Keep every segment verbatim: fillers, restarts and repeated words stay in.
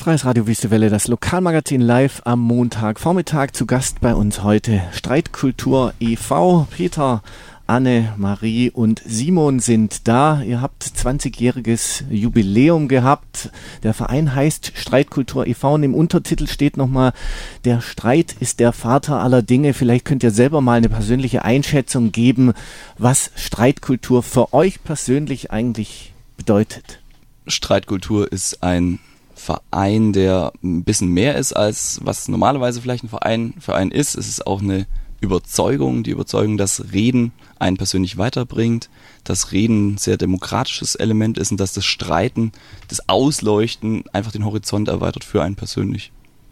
Freies Radio Wüstewelle, das Lokalmagazin live am Montagvormittag. Zu Gast bei uns heute Streitkultur e V. Peter, Anne, Marie und Simon sind da. Ihr habt zwanzigjähriges Jubiläum gehabt. Der Verein heißt Streitkultur e V und im Untertitel steht nochmal, der Streit ist der Vater aller Dinge. Vielleicht könnt ihr selber mal eine persönliche Einschätzung geben, was Streitkultur für euch persönlich eigentlich bedeutet. Streitkultur ist ein Verein, der ein bisschen mehr ist, als was normalerweise vielleicht ein Verein für einen ist. Es ist auch eine Überzeugung, die Überzeugung, dass Reden einen persönlich weiterbringt, dass Reden ein sehr demokratisches Element ist und dass das Streiten, das Ausleuchten einfach den Horizont erweitert für einen persönlich.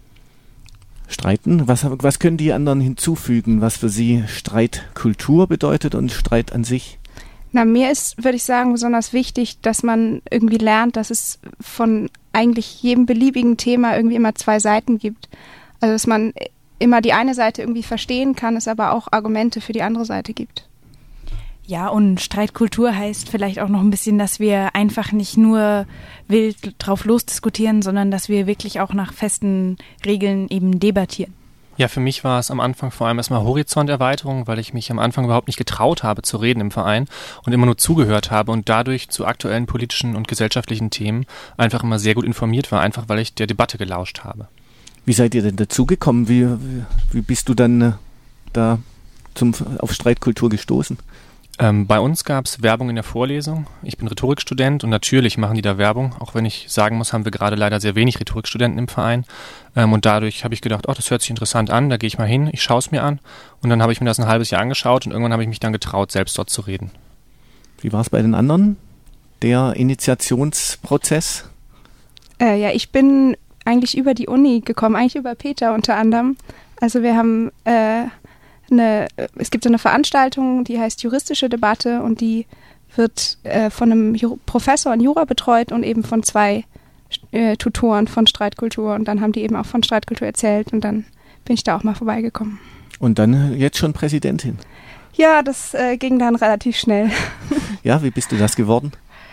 Streiten, was, was können die anderen hinzufügen, was für sie Streitkultur bedeutet und Streit an sich? Na, mir ist, würde ich sagen, besonders wichtig, dass man irgendwie lernt, dass es von eigentlich jedem beliebigen Thema irgendwie immer zwei Seiten gibt. Also, dass man immer die eine Seite irgendwie verstehen kann, es aber auch Argumente für die andere Seite gibt. Ja, und Streitkultur heißt vielleicht auch noch ein bisschen, dass wir einfach nicht nur wild drauf losdiskutieren, sondern dass wir wirklich auch nach festen Regeln eben debattieren. Ja, für mich war es am Anfang vor allem erstmal Horizonterweiterung, weil ich mich am Anfang überhaupt nicht getraut habe zu reden im Verein und immer nur zugehört habe und dadurch zu aktuellen politischen und gesellschaftlichen Themen einfach immer sehr gut informiert war, einfach weil ich der Debatte gelauscht habe. Wie seid ihr denn dazugekommen? Wie, wie, wie bist du dann äh, da zum, auf Streitkultur gestoßen? Ähm, bei uns gab es Werbung in der Vorlesung. Ich bin Rhetorikstudent und natürlich machen die da Werbung, auch wenn ich sagen muss, haben wir gerade leider sehr wenig Rhetorikstudenten im Verein. Ähm, und dadurch habe ich gedacht, oh, das hört sich interessant an, da gehe ich mal hin, ich schaue es mir an. Und dann habe ich mir das ein halbes Jahr angeschaut und irgendwann habe ich mich dann getraut, selbst dort zu reden. Wie war es bei den anderen, der Initiationsprozess? Äh, ja, ich bin eigentlich über die Uni gekommen, eigentlich über Peter unter anderem. Also wir haben... Äh, Eine, es gibt so eine Veranstaltung, die heißt Juristische Debatte und die wird äh, von einem Ju- Professor in Jura betreut und eben von zwei äh, Tutoren von Streitkultur und dann haben die eben auch von Streitkultur erzählt und dann bin ich da auch mal vorbeigekommen. Und dann jetzt schon Präsidentin? Ja, das äh, ging dann relativ schnell. Ja, wie bist du das geworden?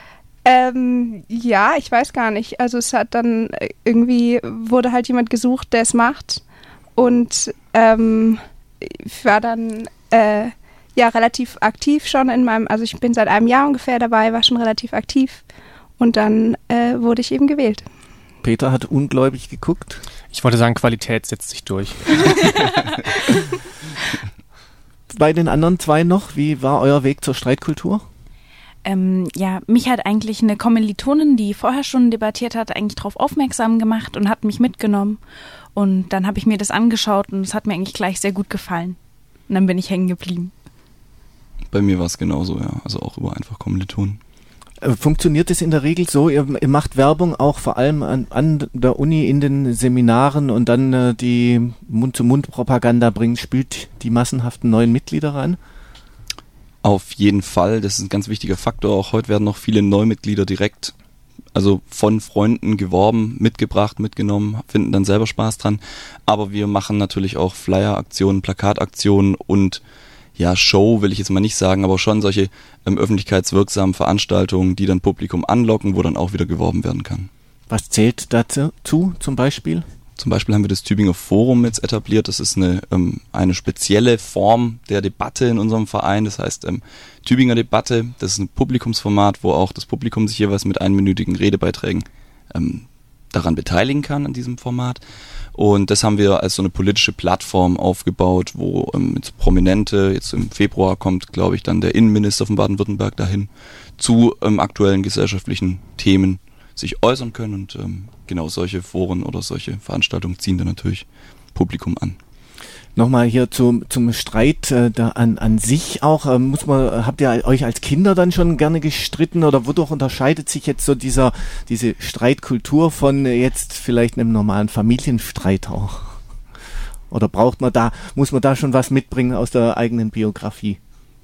Ähm, ja, ich weiß gar nicht. Also es hat dann äh, irgendwie, wurde halt jemand gesucht, der es macht und ähm, ich war dann äh, ja relativ aktiv schon in meinem, also ich bin seit einem Jahr ungefähr dabei, war schon relativ aktiv und dann äh, wurde ich eben gewählt. Peter hat ungläubig geguckt. Ich wollte sagen, Qualität setzt sich durch. Bei den anderen zwei noch, wie war euer Weg zur Streitkultur? Ähm, ja, mich hat eigentlich eine Kommilitonin, die vorher schon debattiert hat, eigentlich darauf aufmerksam gemacht und hat mich mitgenommen. Und dann habe ich mir das angeschaut und es hat mir eigentlich gleich sehr gut gefallen. Und dann bin ich hängen geblieben. Bei mir war es genauso, ja. Also auch über einfach Kommilitonen. Funktioniert es in der Regel so, ihr, ihr macht Werbung auch vor allem an, an der Uni in den Seminaren und dann äh, die Mund-zu-Mund-Propaganda bringt, spielt die massenhaften neuen Mitglieder rein? Auf jeden Fall, das ist ein ganz wichtiger Faktor. Auch heute werden noch viele Neumitglieder direkt, also von Freunden geworben, mitgebracht, mitgenommen, finden dann selber Spaß dran. Aber wir machen natürlich auch Flyer-Aktionen, Plakataktionen und ja, Show will ich jetzt mal nicht sagen, aber schon solche ähm, öffentlichkeitswirksamen Veranstaltungen, die dann Publikum anlocken, wo dann auch wieder geworben werden kann. Was zählt dazu zum Beispiel? Zum Beispiel haben wir das Tübinger Forum jetzt etabliert. Das ist eine, ähm, eine spezielle Form der Debatte in unserem Verein. Das heißt ähm, Tübinger Debatte. Das ist ein Publikumsformat, wo auch das Publikum sich jeweils mit einminütigen Redebeiträgen ähm, daran beteiligen kann, an diesem Format. Und das haben wir als so eine politische Plattform aufgebaut, wo ähm, jetzt Prominente, jetzt im Februar kommt, glaube ich, dann der Innenminister von Baden-Württemberg dahin, zu ähm, aktuellen gesellschaftlichen Themen sich äußern können und ähm, genau solche Foren oder solche Veranstaltungen ziehen dann natürlich Publikum an. Nochmal hier zum, zum Streit äh, da an, an sich auch, äh, muss man, habt ihr euch als Kinder dann schon gerne gestritten oder wodurch unterscheidet sich jetzt so dieser, diese Streitkultur von äh, jetzt vielleicht einem normalen Familienstreit auch? Oder braucht man da, muss man da schon was mitbringen aus der eigenen Biografie?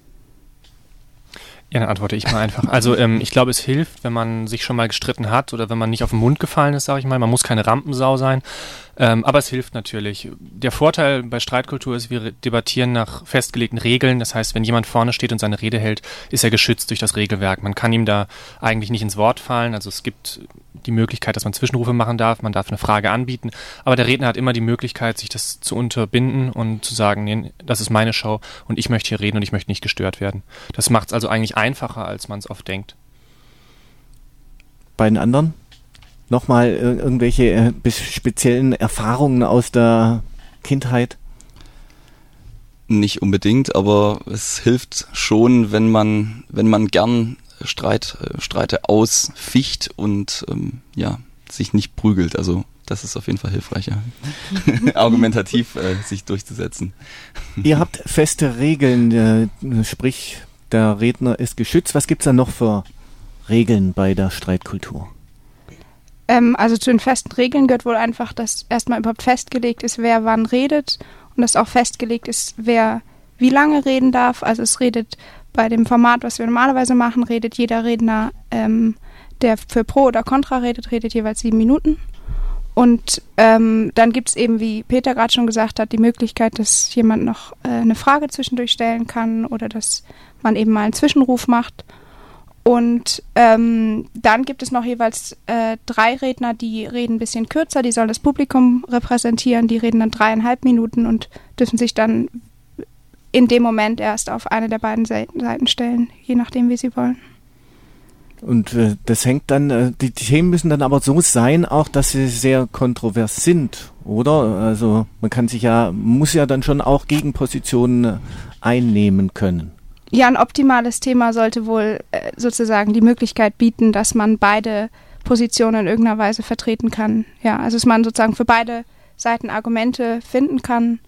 Ja, dann antworte ich mal einfach. Also ähm, ich glaube, es hilft, wenn man sich schon mal gestritten hat oder wenn man nicht auf den Mund gefallen ist, sage ich mal. Man muss keine Rampensau sein. Ähm, aber es hilft natürlich. Der Vorteil bei Streitkultur ist, wir debattieren nach festgelegten Regeln. Das heißt, wenn jemand vorne steht und seine Rede hält, ist er geschützt durch das Regelwerk. Man kann ihm da eigentlich nicht ins Wort fallen. Also es gibt die Möglichkeit, dass man Zwischenrufe machen darf. Man darf eine Frage anbieten. Aber der Redner hat immer die Möglichkeit, sich das zu unterbinden und zu sagen, nee, das ist meine Show und ich möchte hier reden und ich möchte nicht gestört werden. Das macht es also eigentlich einfacher, als man es oft denkt. Bei den anderen? Nochmal äh, irgendwelche äh, speziellen Erfahrungen aus der Kindheit? Nicht unbedingt, aber es hilft schon, wenn man, wenn man gern Streit, äh, Streite ausficht und ähm, ja, sich nicht prügelt. Also das ist auf jeden Fall hilfreich, ja. Argumentativ äh, sich durchzusetzen. Ihr habt feste Regeln, äh, sprich, der Redner ist geschützt. Was gibt es da noch für Regeln bei der Streitkultur? Ähm, also zu den festen Regeln gehört wohl einfach, dass erstmal überhaupt festgelegt ist, wer wann redet und dass auch festgelegt ist, wer wie lange reden darf. Also es redet bei dem Format, was wir normalerweise machen, redet jeder Redner, ähm, der für Pro oder Contra redet, redet jeweils sieben Minuten. Und ähm, dann gibt es eben, wie Peter gerade schon gesagt hat, die Möglichkeit, dass jemand noch äh, eine Frage zwischendurch stellen kann oder dass man eben mal einen Zwischenruf macht. Und ähm, dann gibt es noch jeweils äh, drei Redner, die reden ein bisschen kürzer, die sollen das Publikum repräsentieren, die reden dann dreieinhalb Minuten und dürfen sich dann in dem Moment erst auf eine der beiden Seiten stellen, je nachdem, wie sie wollen. Und äh, das hängt dann, äh, die Themen müssen dann aber so sein, auch dass sie sehr kontrovers sind, oder? Also man kann sich ja, muss ja dann schon auch Gegenpositionen äh, einnehmen können. Ja, ein optimales Thema sollte wohl äh, sozusagen die Möglichkeit bieten, dass man beide Positionen in irgendeiner Weise vertreten kann. Ja, also dass man sozusagen für beide Seiten Argumente finden kann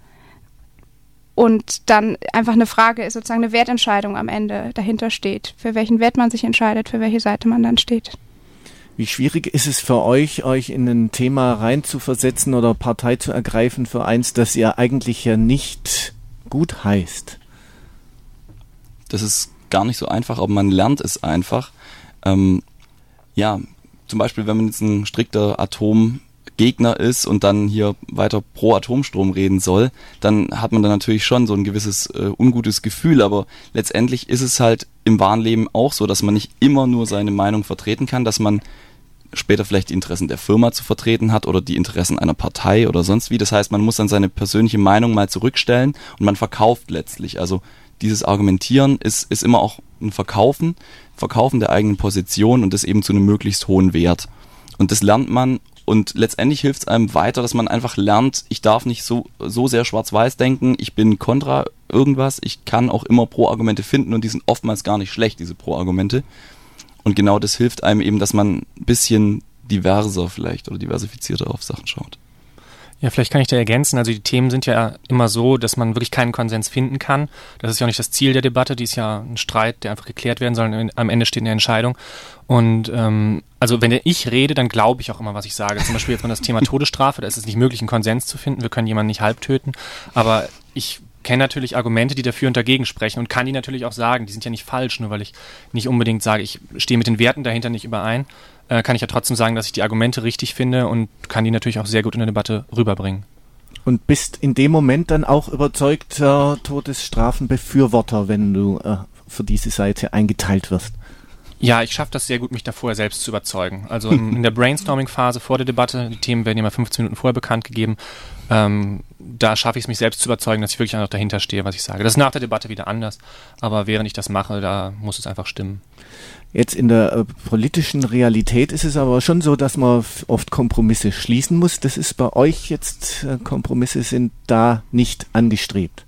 und dann einfach eine Frage ist, sozusagen eine Wertentscheidung am Ende dahinter steht, für welchen Wert man sich entscheidet, für welche Seite man dann steht. Wie schwierig ist es für euch, euch in ein Thema reinzuversetzen oder Partei zu ergreifen für eins, das ihr eigentlich ja nicht gut heißt? Das ist gar nicht so einfach, aber man lernt es einfach. Ähm, ja, zum Beispiel, wenn man jetzt ein strikter Atomgegner ist und dann hier weiter pro Atomstrom reden soll, dann hat man dann natürlich schon so ein gewisses äh, ungutes Gefühl, aber letztendlich ist es halt im wahren Leben auch so, dass man nicht immer nur seine Meinung vertreten kann, dass man später vielleicht die Interessen der Firma zu vertreten hat oder die Interessen einer Partei oder sonst wie. Das heißt, man muss dann seine persönliche Meinung mal zurückstellen und man verkauft letztlich. Also dieses Argumentieren ist, ist immer auch ein Verkaufen, Verkaufen der eigenen Position und das eben zu einem möglichst hohen Wert. Und das lernt man und letztendlich hilft es einem weiter, dass man einfach lernt, ich darf nicht so, so sehr schwarz-weiß denken, ich bin kontra irgendwas, ich kann auch immer Pro-Argumente finden und die sind oftmals gar nicht schlecht, diese Pro-Argumente. Und genau das hilft einem eben, dass man ein bisschen diverser vielleicht oder diversifizierter auf Sachen schaut. Ja, vielleicht kann ich da ergänzen. Also die Themen sind ja immer so, dass man wirklich keinen Konsens finden kann. Das ist ja auch nicht das Ziel der Debatte. Die ist ja ein Streit, der einfach geklärt werden soll. Und am Ende steht eine Entscheidung. Und ähm, also wenn ich rede, dann glaube ich auch immer, was ich sage. Zum Beispiel jetzt mal das Thema Todesstrafe. Da ist es nicht möglich, einen Konsens zu finden. Wir können jemanden nicht halb töten. Aber ich kenne natürlich Argumente, die dafür und dagegen sprechen und kann die natürlich auch sagen. Die sind ja nicht falsch, nur weil ich nicht unbedingt sage, ich stehe mit den Werten dahinter nicht überein. Kann ich ja trotzdem sagen, dass ich die Argumente richtig finde und kann die natürlich auch sehr gut in der Debatte rüberbringen. Und bist in dem Moment dann auch überzeugter Todesstrafenbefürworter, wenn du äh, für diese Seite eingeteilt wirst? Ja, ich schaffe das sehr gut, mich da vorher selbst zu überzeugen. Also in, in der Brainstorming-Phase vor der Debatte, die Themen werden immer fünfzehn Minuten vorher bekannt gegeben, ähm, da schaffe ich es, mich selbst zu überzeugen, dass ich wirklich auch noch dahinter stehe, was ich sage. Das ist nach der Debatte wieder anders, aber während ich das mache, da muss es einfach stimmen. Jetzt in der äh, politischen Realität ist es aber schon so, dass man f- oft Kompromisse schließen muss. Das ist bei euch jetzt, äh, Kompromisse sind da nicht angestrebt.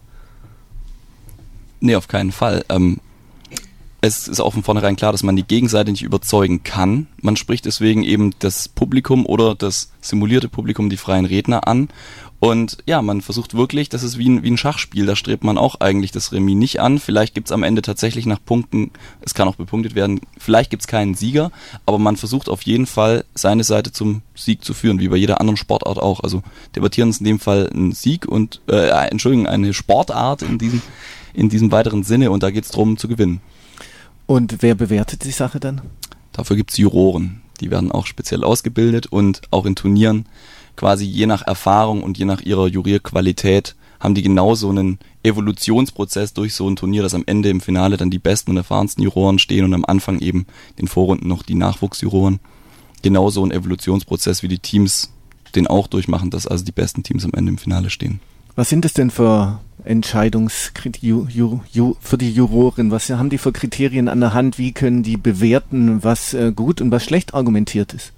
Nee, auf keinen Fall. Ähm, es ist auch von vornherein klar, dass man die Gegenseite nicht überzeugen kann. Man spricht deswegen eben das Publikum oder das simulierte Publikum, die freien Redner an. Und ja, man versucht wirklich, das ist wie ein, wie ein Schachspiel, da strebt man auch eigentlich das Remis nicht an. Vielleicht gibt's am Ende tatsächlich nach Punkten, es kann auch bepunktet werden, vielleicht gibt's keinen Sieger, aber man versucht auf jeden Fall, seine Seite zum Sieg zu führen, wie bei jeder anderen Sportart auch. Also debattieren ist in dem Fall ein Sieg und, äh, Entschuldigung, eine Sportart in diesem, in diesem weiteren Sinne und da geht's drum zu gewinnen. Und wer bewertet die Sache dann? Dafür gibt's Juroren, die werden auch speziell ausgebildet und auch in Turnieren quasi je nach Erfahrung und je nach ihrer Jurierqualität haben die genau so einen Evolutionsprozess durch so ein Turnier, dass am Ende im Finale dann die besten und erfahrensten Juroren stehen und am Anfang eben in den Vorrunden noch die Nachwuchsjuroren. Genau so ein Evolutionsprozess, wie die Teams den auch durchmachen, dass also die besten Teams am Ende im Finale stehen. Was sind es denn für Entscheidungskriterien für die Juroren? Was haben die für Kriterien an der Hand? Wie können die bewerten, was gut und was schlecht argumentiert ist?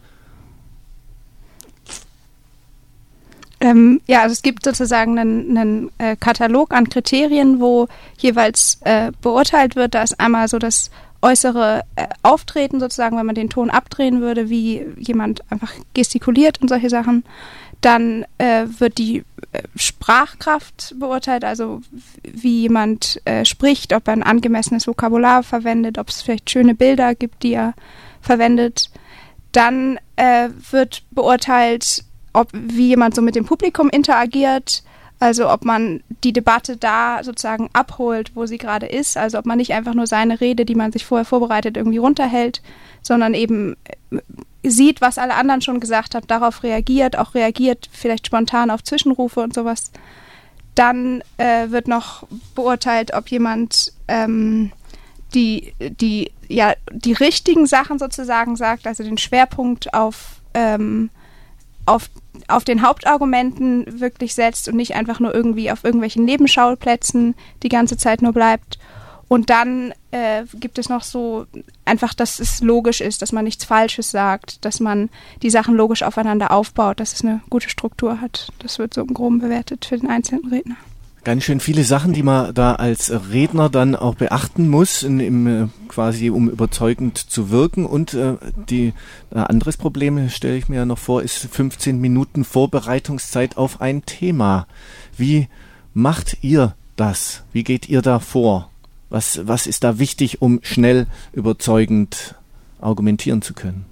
Ähm, ja, also es gibt sozusagen einen, einen äh, Katalog an Kriterien, wo jeweils äh, beurteilt wird. Da ist einmal so das äußere äh, Auftreten sozusagen, wenn man den Ton abdrehen würde, wie jemand einfach gestikuliert und solche Sachen. Dann äh, wird die äh, Sprachkraft beurteilt, also wie jemand äh, spricht, ob er ein angemessenes Vokabular verwendet, ob es vielleicht schöne Bilder gibt, die er verwendet. Dann äh, wird beurteilt, ob wie jemand so mit dem Publikum interagiert, also ob man die Debatte da sozusagen abholt, wo sie gerade ist, also ob man nicht einfach nur seine Rede, die man sich vorher vorbereitet, irgendwie runterhält, sondern eben sieht, was alle anderen schon gesagt haben, darauf reagiert, auch reagiert vielleicht spontan auf Zwischenrufe und sowas. Dann äh, wird noch beurteilt, ob jemand ähm, die, die, ja, die richtigen Sachen sozusagen sagt, also den Schwerpunkt auf ähm, auf, auf den Hauptargumenten wirklich setzt und nicht einfach nur irgendwie auf irgendwelchen Nebenschauplätzen die ganze Zeit nur bleibt. Und dann äh, gibt es noch so einfach, dass es logisch ist, dass man nichts Falsches sagt, dass man die Sachen logisch aufeinander aufbaut, dass es eine gute Struktur hat. Das wird so im Groben bewertet für den einzelnen Redner. Ganz schön viele Sachen, die man da als Redner dann auch beachten muss, in, im, quasi um überzeugend zu wirken. Und äh, die äh, anderes Problem, stelle ich mir ja noch vor, ist fünfzehn Minuten Vorbereitungszeit auf ein Thema. Wie macht ihr das? Wie geht ihr da vor? Was, was ist da wichtig, um schnell überzeugend argumentieren zu können?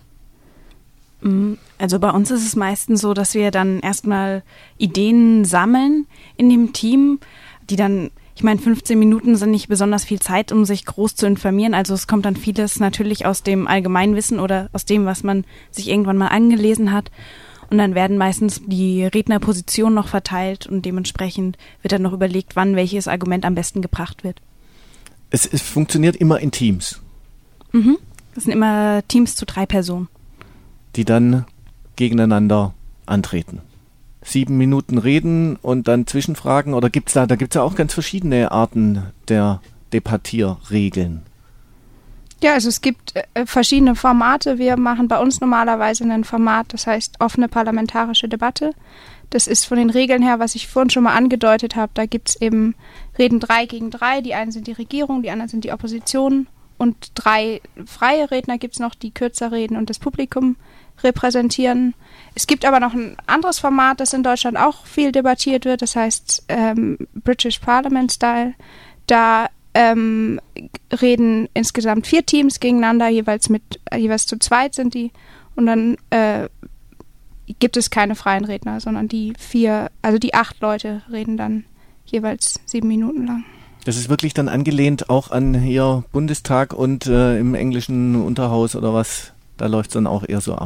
Also bei uns ist es meistens so, dass wir dann erstmal Ideen sammeln in dem Team, die dann, ich meine, fünfzehn Minuten sind nicht besonders viel Zeit, um sich groß zu informieren. Also es kommt dann vieles natürlich aus dem Allgemeinwissen oder aus dem, was man sich irgendwann mal angelesen hat. Und dann werden meistens die Rednerpositionen noch verteilt und dementsprechend wird dann noch überlegt, wann welches Argument am besten gebracht wird. Es, es funktioniert immer in Teams? Mhm. Das sind immer Teams zu drei Personen, die dann gegeneinander antreten. Sieben Minuten reden und dann Zwischenfragen, oder gibt's da, da gibt's ja auch ganz verschiedene Arten der Debattierregeln. Ja, also es gibt äh, verschiedene Formate. Wir machen bei uns normalerweise ein Format, das heißt offene parlamentarische Debatte. Das ist von den Regeln her, was ich vorhin schon mal angedeutet habe, da gibt's eben Reden drei gegen drei. Die einen sind die Regierung, die anderen sind die Opposition. Und drei freie Redner gibt es noch, die kürzer reden und das Publikum repräsentieren. Es gibt aber noch ein anderes Format, das in Deutschland auch viel debattiert wird, das heißt ähm, British Parliament Style. Da ähm, reden insgesamt vier Teams gegeneinander, jeweils mit jeweils zu zweit sind die. Und dann äh, gibt es keine freien Redner, sondern die vier, also die acht Leute reden dann jeweils sieben Minuten lang. Das ist wirklich dann angelehnt auch an hier Bundestag und äh, im englischen Unterhaus oder was? Da läuft es dann auch eher so ab.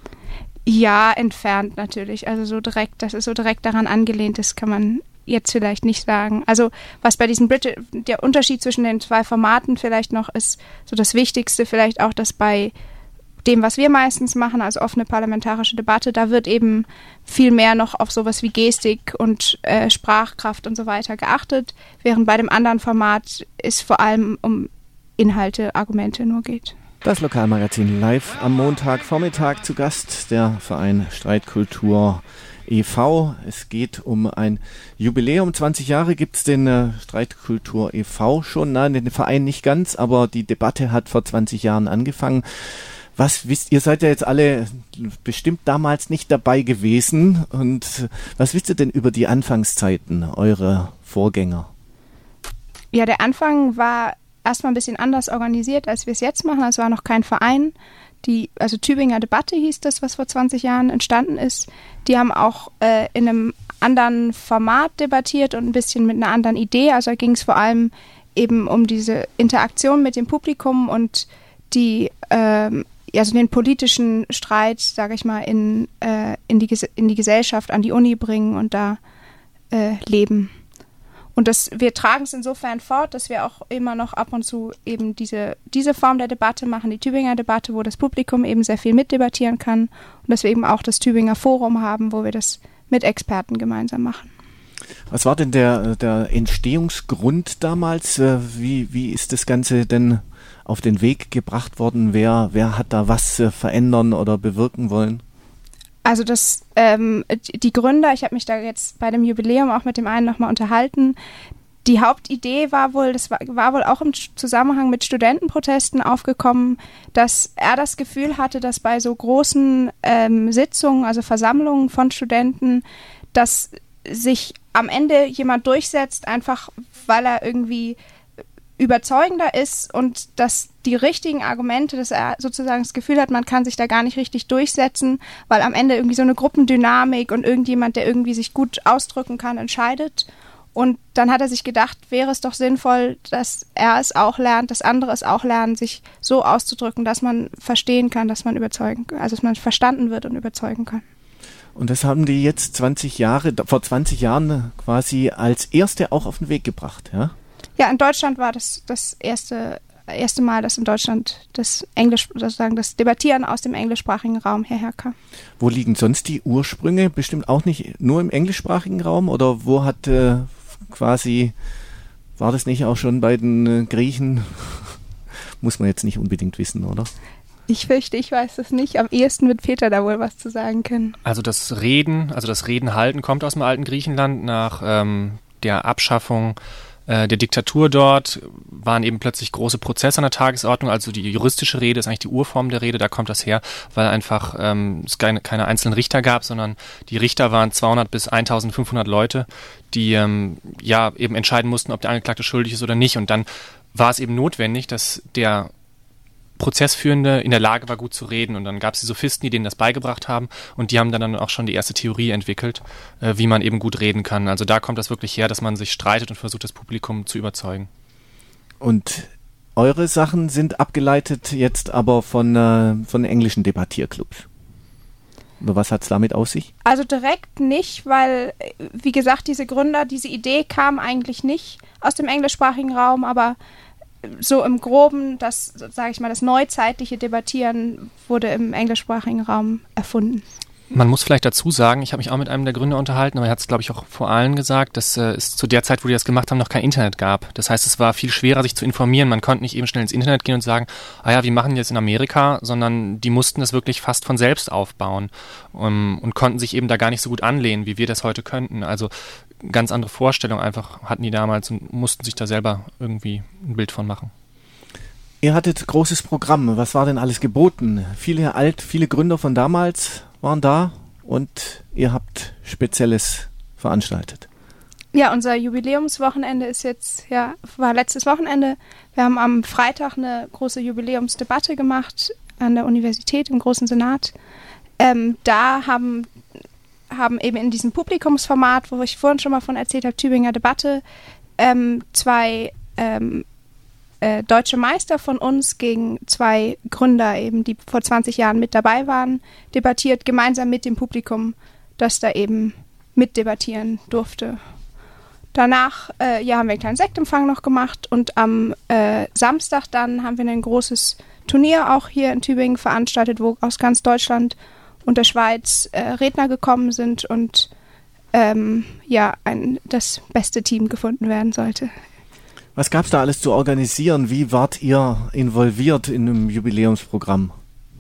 Ja, entfernt natürlich. Also so direkt, dass es so direkt daran angelehnt ist, kann man jetzt vielleicht nicht sagen. Also was bei diesem British, der Unterschied zwischen den zwei Formaten vielleicht noch ist, so das Wichtigste vielleicht auch, dass bei dem, was wir meistens machen, also offene parlamentarische Debatte, da wird eben viel mehr noch auf sowas wie Gestik und äh, Sprachkraft und so weiter geachtet, während bei dem anderen Format es vor allem um Inhalte, Argumente nur geht. Das Lokalmagazin live am Montagvormittag, zu Gast der Verein Streitkultur e V. Es geht um ein Jubiläum. zwanzig Jahre gibt es den äh, Streitkultur e V schon. Nein, den Verein nicht ganz, aber die Debatte hat vor zwanzig Jahren angefangen. Was wisst ihr, seid ja jetzt alle bestimmt damals nicht dabei gewesen. Und was wisst ihr denn über die Anfangszeiten eurer Vorgänger? Ja, der Anfang war erstmal ein bisschen anders organisiert, als wir es jetzt machen. Es war noch kein Verein. Die, also Tübinger Debatte hieß das, was vor zwanzig Jahren entstanden ist. Die haben auch äh, in einem anderen Format debattiert und ein bisschen mit einer anderen Idee. Also da ging es vor allem eben um diese Interaktion mit dem Publikum und die ähm, also den politischen Streit, sage ich mal, in, äh, in, die, in die Gesellschaft, an die Uni bringen und da äh, leben. Und das, wir tragen es insofern fort, dass wir auch immer noch ab und zu eben diese, diese Form der Debatte machen, die Tübinger Debatte, wo das Publikum eben sehr viel mitdebattieren kann und dass wir eben auch das Tübinger Forum haben, wo wir das mit Experten gemeinsam machen. Was war denn der, der Entstehungsgrund damals? Wie, wie ist das Ganze denn auf den Weg gebracht worden? Wer, wer hat da was verändern oder bewirken wollen? Also das, ähm, die Gründer, ich habe mich da jetzt bei dem Jubiläum auch mit dem einen nochmal unterhalten, die Hauptidee war wohl, das war, war wohl auch im Zusammenhang mit Studentenprotesten aufgekommen, dass er das Gefühl hatte, dass bei so großen ähm, Sitzungen, also Versammlungen von Studenten, dass sich am Ende jemand durchsetzt, einfach weil er irgendwie überzeugender ist und dass die richtigen Argumente, dass er sozusagen das Gefühl hat, man kann sich da gar nicht richtig durchsetzen, weil am Ende irgendwie so eine Gruppendynamik und irgendjemand, der irgendwie sich gut ausdrücken kann, entscheidet. Und dann hat er sich gedacht, wäre es doch sinnvoll, dass er es auch lernt, dass andere es auch lernen, sich so auszudrücken, dass man verstehen kann, dass man überzeugen kann, also dass man verstanden wird und überzeugen kann. Und das haben die jetzt zwanzig Jahre, vor zwanzig Jahren quasi als erste auch auf den Weg gebracht, ja? Ja, in Deutschland war das das erste, erste Mal, dass in Deutschland das Englisch, sozusagen das Debattieren aus dem englischsprachigen Raum hierher kam. Wo liegen sonst die Ursprünge? Bestimmt auch nicht nur im englischsprachigen Raum? Oder wo hat äh, quasi, war das nicht auch schon bei den äh, Griechen? Muss man jetzt nicht unbedingt wissen, oder? Ich fürchte, ich weiß es nicht. Am ehesten wird Peter da wohl was zu sagen können. Also das Reden, also das Reden halten kommt aus dem alten Griechenland nach ähm, der Abschaffung der Diktatur dort waren eben plötzlich große Prozesse an der Tagesordnung, also die juristische Rede ist eigentlich die Urform der Rede, da kommt das her, weil einfach ähm, es keine, keine einzelnen Richter gab, sondern die Richter waren zweihundert bis eintausendfünfhundert Leute, die ähm, ja eben entscheiden mussten, ob der Angeklagte schuldig ist oder nicht, und dann war es eben notwendig, dass der Prozessführende in der Lage war, gut zu reden, und dann gab es die Sophisten, die denen das beigebracht haben, und die haben dann, dann auch schon die erste Theorie entwickelt, äh, wie man eben gut reden kann. Also da kommt das wirklich her, dass man sich streitet und versucht, das Publikum zu überzeugen. Und eure Sachen sind abgeleitet jetzt aber von, äh, von englischen Debattierclubs. Oder was hat es damit auf sich? Also direkt nicht, weil, wie gesagt, diese Gründer, diese Idee kam eigentlich nicht aus dem englischsprachigen Raum, aber so im Groben, das, sage ich mal, das neuzeitliche Debattieren wurde im englischsprachigen Raum erfunden. Man muss vielleicht dazu sagen, ich habe mich auch mit einem der Gründer unterhalten, aber er hat es, glaube ich, auch vor allen gesagt, dass äh, es zu der Zeit, wo die das gemacht haben, noch kein Internet gab. Das heißt, es war viel schwerer, sich zu informieren. Man konnte nicht eben schnell ins Internet gehen und sagen, ah ja, wir machen das in Amerika, sondern die mussten das wirklich fast von selbst aufbauen um, und konnten sich eben da gar nicht so gut anlehnen, wie wir das heute könnten. Also ganz andere Vorstellungen einfach hatten die damals und mussten sich da selber irgendwie ein Bild von machen. Ihr hattet großes Programm. Was war denn alles geboten? Viele alt, viele Gründer von damals waren da und ihr habt Spezielles veranstaltet. Ja, unser Jubiläumswochenende ist jetzt, ja, war letztes Wochenende. Wir haben am Freitag eine große Jubiläumsdebatte gemacht an der Universität im Großen Senat. Ähm, da haben, haben eben in diesem Publikumsformat, wo ich vorhin schon mal von erzählt habe, Tübinger Debatte, ähm, zwei ähm, äh, deutsche Meister von uns gegen zwei Gründer eben, die vor zwanzig Jahren mit dabei waren, debattiert, gemeinsam mit dem Publikum, das da eben mitdebattieren durfte. Danach äh, ja, haben wir einen kleinen Sektempfang noch gemacht und am äh, Samstag dann haben wir ein großes Turnier auch hier in Tübingen veranstaltet, wo aus ganz Deutschland und der Schweiz äh, Redner gekommen sind und ähm, ja, ein, das beste Team gefunden werden sollte. Was gab es da alles zu organisieren? Wie wart ihr involviert in einem Jubiläumsprogramm?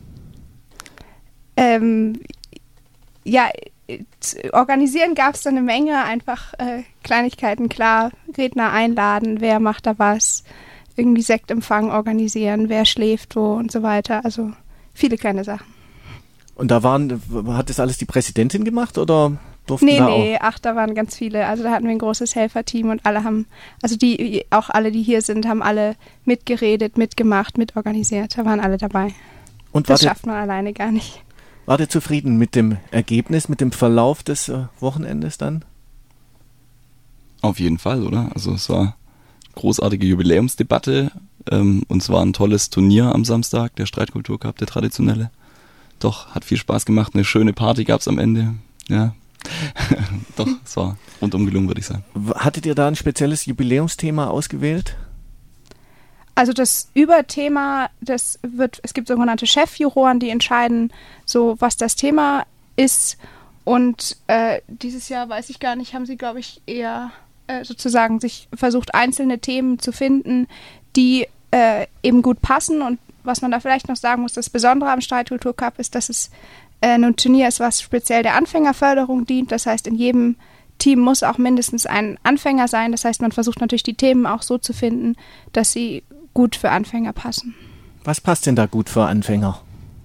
Ähm, ja, organisieren gab es da eine Menge, einfach äh, Kleinigkeiten, klar, Redner einladen, wer macht da was, irgendwie Sektempfang organisieren, wer schläft wo und so weiter, also viele kleine Sachen. Und da waren, hat das alles die Präsidentin gemacht oder durften nee, da auch? Nee, nee, ach, da waren ganz viele, also da hatten wir ein großes Helferteam und alle haben, also die, auch alle, die hier sind, haben alle mitgeredet, mitgemacht, mitorganisiert, da waren alle dabei. Und das schafft man alleine gar nicht. Wart ihr zufrieden mit dem Ergebnis, mit dem Verlauf des äh, Wochenendes dann? Auf jeden Fall, oder? Also es war eine großartige Jubiläumsdebatte. Ähm, und es war ein tolles Turnier am Samstag, der Streitkultur Cup, der traditionelle. Doch, hat viel Spaß gemacht. Eine schöne Party gab's am Ende. Ja, doch, es war rundum gelungen, würde ich sagen. Hattet ihr da ein spezielles Jubiläumsthema ausgewählt? Also das Überthema, das wird, es gibt sogenannte Chefjuroren, die entscheiden, so was das Thema ist. Und äh, dieses Jahr, weiß ich gar nicht, haben sie, glaube ich, eher äh, sozusagen sich versucht, einzelne Themen zu finden, die äh, eben gut passen. Und was man da vielleicht noch sagen muss, das Besondere am Streitkultur Cup ist, dass es äh, ein Turnier ist, was speziell der Anfängerförderung dient. Das heißt, in jedem Team muss auch mindestens ein Anfänger sein. Das heißt, man versucht natürlich die Themen auch so zu finden, dass sie gut für Anfänger passen. Was passt denn da gut für Anfänger?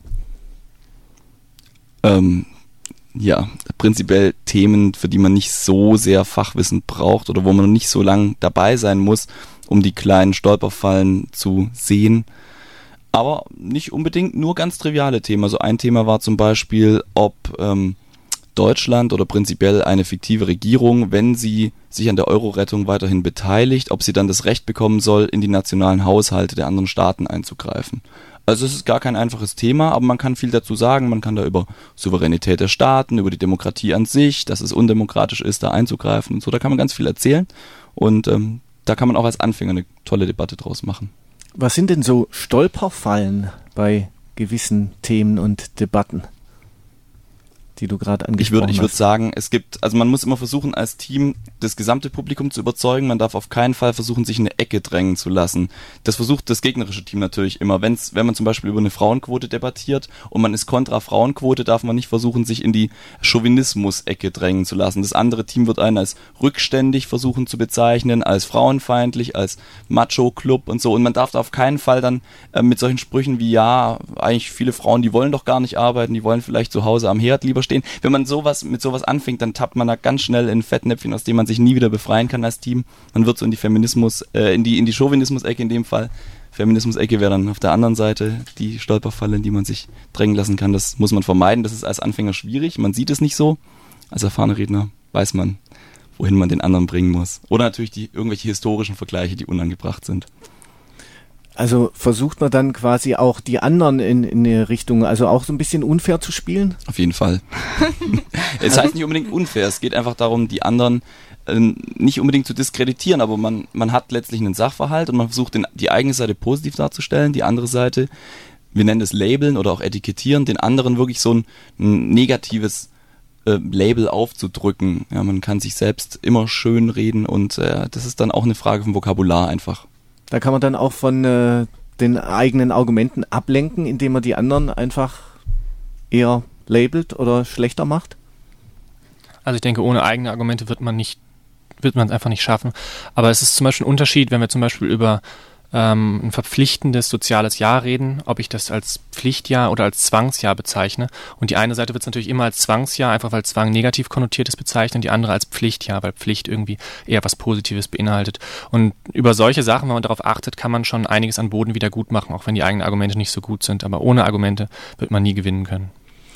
Ähm, ja, prinzipiell Themen, für die man nicht so sehr Fachwissen braucht oder wo man nicht so lang dabei sein muss, um die kleinen Stolperfallen zu sehen. Aber nicht unbedingt nur ganz triviale Themen. Also ein Thema war zum Beispiel, ob ähm, Deutschland oder prinzipiell eine fiktive Regierung, wenn sie sich an der Euro-Rettung weiterhin beteiligt, ob sie dann das Recht bekommen soll, in die nationalen Haushalte der anderen Staaten einzugreifen. Also es ist gar kein einfaches Thema, aber man kann viel dazu sagen. Man kann da über Souveränität der Staaten, über die Demokratie an sich, dass es undemokratisch ist, da einzugreifen und so. Da kann man ganz viel erzählen und ähm, da kann man auch als Anfänger eine tolle Debatte draus machen. Was sind denn so Stolperfallen bei gewissen Themen und Debatten, die du gerade angesprochen Ich würde, ich hast? würde sagen, es gibt, also man muss immer versuchen, als Team das gesamte Publikum zu überzeugen. Man darf auf keinen Fall versuchen, sich in eine Ecke drängen zu lassen. Das versucht das gegnerische Team natürlich immer. Wenn's, wenn man zum Beispiel über eine Frauenquote debattiert und man ist kontra Frauenquote, darf man nicht versuchen, sich in die Chauvinismus-Ecke drängen zu lassen. Das andere Team wird einen als rückständig versuchen zu bezeichnen, als frauenfeindlich, als Macho-Club und so. Und man darf da auf keinen Fall dann äh, mit solchen Sprüchen wie, ja, eigentlich viele Frauen, die wollen doch gar nicht arbeiten, die wollen vielleicht zu Hause am Herd lieber stehen. Wenn man sowas mit sowas anfängt, dann tappt man da ganz schnell in Fettnäpfchen, aus dem man sich nie wieder befreien kann als Team. Man wird so in die Feminismus, äh, in die in die Chauvinismus-Ecke in dem Fall. Feminismus-Ecke wäre dann auf der anderen Seite die Stolperfalle, in die man sich drängen lassen kann. Das muss man vermeiden. Das ist als Anfänger schwierig. Man sieht es nicht so. Als erfahrener Redner weiß man, wohin man den anderen bringen muss. Oder natürlich die irgendwelche historischen Vergleiche, die unangebracht sind. Also versucht man dann quasi auch die anderen in, in eine Richtung, also auch so ein bisschen unfair zu spielen? Auf jeden Fall. Es heißt nicht unbedingt unfair, es geht einfach darum, die anderen äh, nicht unbedingt zu diskreditieren, aber man, man hat letztlich einen Sachverhalt und man versucht, den, die eigene Seite positiv darzustellen, die andere Seite, wir nennen es Labeln oder auch Etikettieren, den anderen wirklich so ein, ein negatives äh, Label aufzudrücken. Ja, man kann sich selbst immer schön reden und äh, das ist dann auch eine Frage vom Vokabular einfach. Da kann man dann auch von äh, den eigenen Argumenten ablenken, indem man die anderen einfach eher labelt oder schlechter macht? Also ich denke, ohne eigene Argumente wird man nicht, wird man es einfach nicht schaffen. Aber es ist zum Beispiel ein Unterschied, wenn wir zum Beispiel über ähm, ein verpflichtendes soziales Jahr reden, ob ich das als Pflichtjahr oder als Zwangsjahr bezeichne. Und die eine Seite wird es natürlich immer als Zwangsjahr, einfach weil Zwang negativ konnotiert ist, bezeichnen, die andere als Pflichtjahr, weil Pflicht irgendwie eher was Positives beinhaltet. Und über solche Sachen, wenn man darauf achtet, kann man schon einiges an Boden wieder gut machen, auch wenn die eigenen Argumente nicht so gut sind. Aber ohne Argumente wird man nie gewinnen können.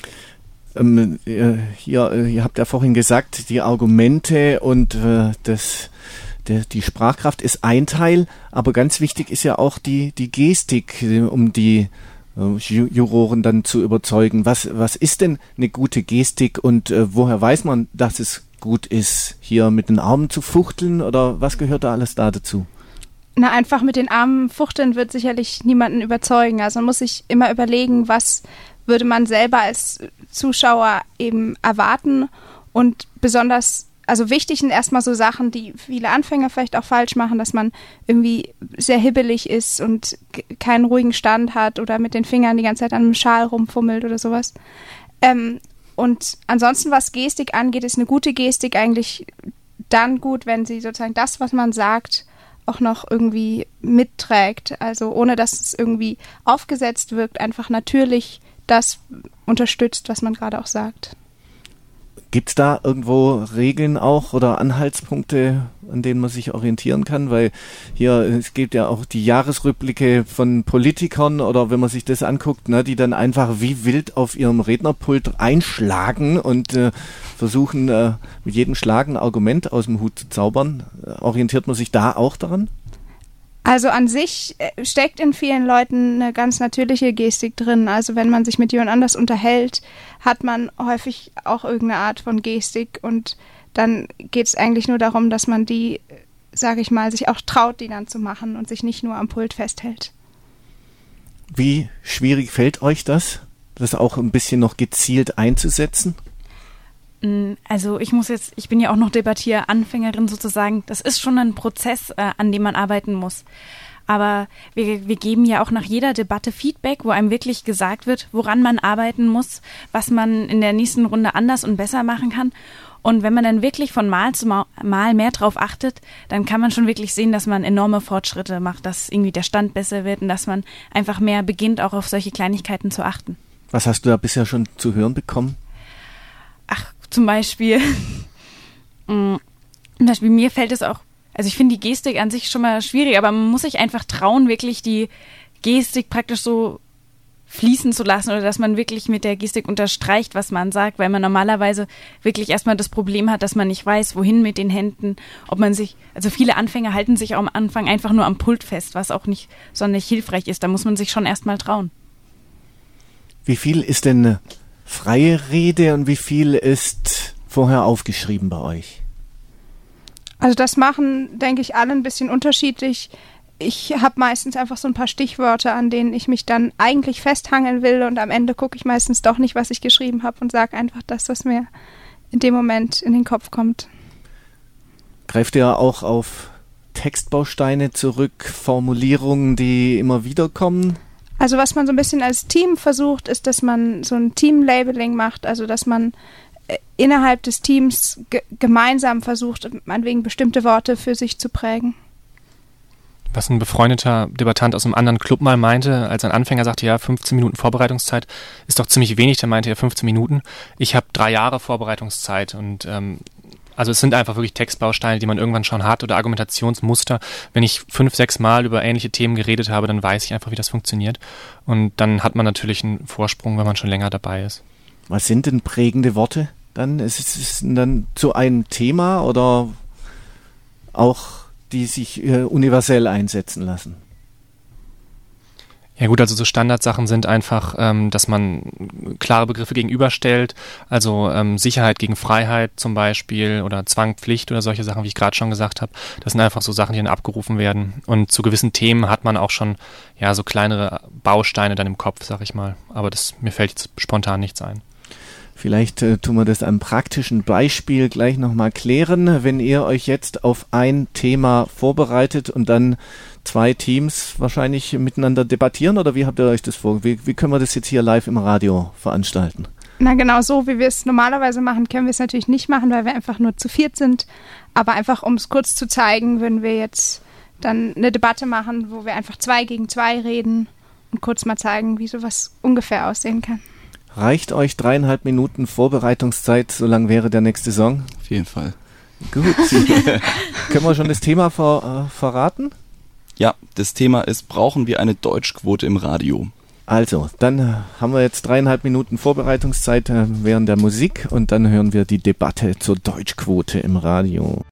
Ähm, hier, ihr habt ja vorhin gesagt, die Argumente und äh, das Der, die Sprachkraft ist ein Teil, aber ganz wichtig ist ja auch die, die Gestik, um die äh, Juroren dann zu überzeugen. Was, was ist denn eine gute Gestik und äh, woher weiß man, dass es gut ist, hier mit den Armen zu fuchteln oder was gehört da alles da dazu? Na, einfach mit den Armen fuchteln wird sicherlich niemanden überzeugen. Also man muss sich immer überlegen, was würde man selber als Zuschauer eben erwarten und besonders Also wichtig sind erstmal so Sachen, die viele Anfänger vielleicht auch falsch machen, dass man irgendwie sehr hibbelig ist und keinen ruhigen Stand hat oder mit den Fingern die ganze Zeit an einem Schal rumfummelt oder sowas. Ähm, und ansonsten, was Gestik angeht, ist eine gute Gestik eigentlich dann gut, wenn sie sozusagen das, was man sagt, auch noch irgendwie mitträgt. Also ohne, dass es irgendwie aufgesetzt wirkt, einfach natürlich das unterstützt, was man gerade auch sagt. Gibt es da irgendwo Regeln auch oder Anhaltspunkte, an denen man sich orientieren kann? Weil hier, es gibt ja auch die Jahresrückblicke von Politikern oder wenn man sich das anguckt, ne, die dann einfach wie wild auf ihrem Rednerpult einschlagen und äh, versuchen, äh, mit jedem Schlag ein Argument aus dem Hut zu zaubern. Orientiert man sich da auch daran? Also an sich steckt in vielen Leuten eine ganz natürliche Gestik drin. Also wenn man sich mit jemand anders unterhält, hat man häufig auch irgendeine Art von Gestik und dann geht es eigentlich nur darum, dass man die, sage ich mal, sich auch traut, die dann zu machen und sich nicht nur am Pult festhält. Wie schwierig fällt euch das, das auch ein bisschen noch gezielt einzusetzen? Also ich muss jetzt, ich bin ja auch noch Debattieranfängerin sozusagen. Das ist schon ein Prozess, äh, an dem man arbeiten muss. Aber wir, wir geben ja auch nach jeder Debatte Feedback, wo einem wirklich gesagt wird, woran man arbeiten muss, was man in der nächsten Runde anders und besser machen kann. Und wenn man dann wirklich von Mal zu Mal mehr drauf achtet, dann kann man schon wirklich sehen, dass man enorme Fortschritte macht, dass irgendwie der Stand besser wird und dass man einfach mehr beginnt, auch auf solche Kleinigkeiten zu achten. Was hast du da bisher schon zu hören bekommen? Ach, zum Beispiel, zum Beispiel mir fällt es auch, also ich finde die Gestik an sich schon mal schwierig, aber man muss sich einfach trauen, wirklich die Gestik praktisch so fließen zu lassen oder dass man wirklich mit der Gestik unterstreicht, was man sagt, weil man normalerweise wirklich erstmal das Problem hat, dass man nicht weiß, wohin mit den Händen, ob man sich, also viele Anfänger halten sich auch am Anfang einfach nur am Pult fest, was auch nicht sonderlich hilfreich ist, da muss man sich schon erstmal trauen. Wie viel ist denn freie Rede und wie viel ist vorher aufgeschrieben bei euch? Also das machen, denke ich, alle ein bisschen unterschiedlich. Ich habe meistens einfach so ein paar Stichwörter, an denen ich mich dann eigentlich festhangeln will und am Ende gucke ich meistens doch nicht, was ich geschrieben habe und sage einfach das, was mir in dem Moment in den Kopf kommt. Greift ihr auch auf Textbausteine zurück, Formulierungen, die immer wieder kommen? Also was man so ein bisschen als Team versucht, ist, dass man so ein Team-Labeling macht, also dass man äh, innerhalb des Teams ge- gemeinsam versucht, meinetwegen bestimmte Worte für sich zu prägen. Was ein befreundeter Debattant aus einem anderen Club mal meinte, als ein Anfänger sagte, ja, fünfzehn Minuten Vorbereitungszeit ist doch ziemlich wenig, dann meinte er fünfzehn Minuten. Ich habe drei Jahre Vorbereitungszeit und ähm, also es sind einfach wirklich Textbausteine, die man irgendwann schon hat oder Argumentationsmuster. Wenn ich fünf, sechs Mal über ähnliche Themen geredet habe, dann weiß ich einfach, wie das funktioniert und dann hat man natürlich einen Vorsprung, wenn man schon länger dabei ist. Was sind denn prägende Worte dann? Ist es dann zu einem Thema oder auch die sich äh, universell einsetzen lassen? Ja gut, also so Standardsachen sind einfach, ähm, dass man klare Begriffe gegenüberstellt, also ähm, Sicherheit gegen Freiheit zum Beispiel oder Zwang, Pflicht oder solche Sachen, wie ich gerade schon gesagt habe. Das sind einfach so Sachen, die dann abgerufen werden. Und zu gewissen Themen hat man auch schon ja so kleinere Bausteine dann im Kopf, sag ich mal. Aber das mir fällt jetzt spontan nichts ein. Vielleicht äh, tun wir das am praktischen Beispiel gleich nochmal klären. Wenn ihr euch jetzt auf ein Thema vorbereitet und dann zwei Teams wahrscheinlich miteinander debattieren, oder wie habt ihr euch das vor? Wie, wie können wir das jetzt hier live im Radio veranstalten? Na genau so, wie wir es normalerweise machen, können wir es natürlich nicht machen, weil wir einfach nur zu viert sind. Aber einfach, um es kurz zu zeigen, würden wir jetzt dann eine Debatte machen, wo wir einfach zwei gegen zwei reden und kurz mal zeigen, wie sowas ungefähr aussehen kann. Reicht euch dreieinhalb Minuten Vorbereitungszeit, so lang wäre der nächste Song? Auf jeden Fall. Gut. Können wir schon das Thema ver, äh, verraten? Ja, das Thema ist, brauchen wir eine Deutschquote im Radio? Also, dann äh, haben wir jetzt dreieinhalb Minuten Vorbereitungszeit äh, während der Musik und dann hören wir die Debatte zur Deutschquote im Radio.